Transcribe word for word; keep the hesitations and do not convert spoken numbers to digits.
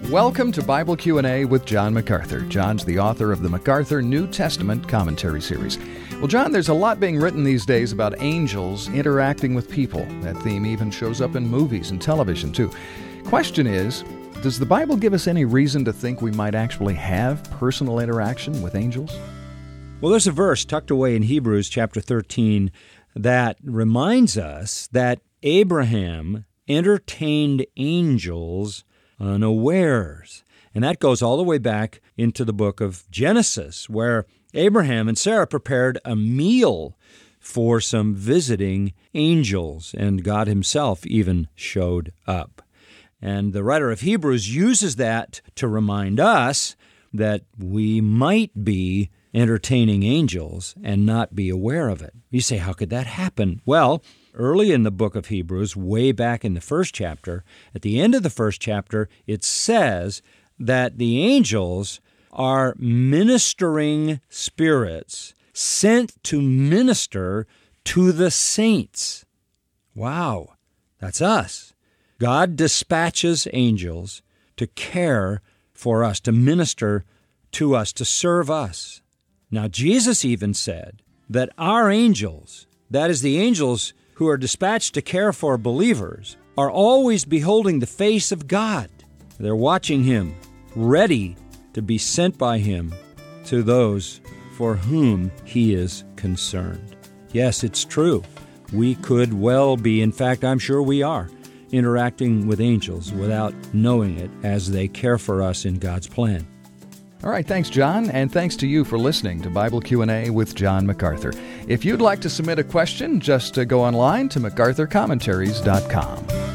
Welcome to Bible Q and A with John MacArthur. John's the author of the MacArthur New Testament Commentary Series. Well, John, there's a lot being written these days about angels interacting with people. That theme even shows up in movies and television, too. Question is, does the Bible give us any reason to think we might actually have personal interaction with angels? Well, there's a verse tucked away in Hebrews chapter thirteen that reminds us that Abraham entertained angels unawares. And that goes all the way back into the book of Genesis, where Abraham and Sarah prepared a meal for some visiting angels, and God himself even showed up. And the writer of Hebrews uses that to remind us that we might be entertaining angels and not be aware of it. You say, how could that happen? Well, early in the book of Hebrews, way back in the first chapter, at the end of the first chapter, it says that the angels are ministering spirits sent to minister to the saints. Wow, that's us. God dispatches angels to care for us, to minister to us, to serve us. Now, Jesus even said that our angels, that is the angels who are dispatched to care for believers, are always beholding the face of God. They're watching Him, ready to be sent by Him to those for whom He is concerned. Yes, it's true. We could well be, in fact, I'm sure we are, interacting with angels without knowing it as they care for us in God's plan. All right, thanks, John, and thanks to you for listening to Bible Q and A with John MacArthur. If you'd like to submit a question, just uh, go online to macarthur commentaries dot com.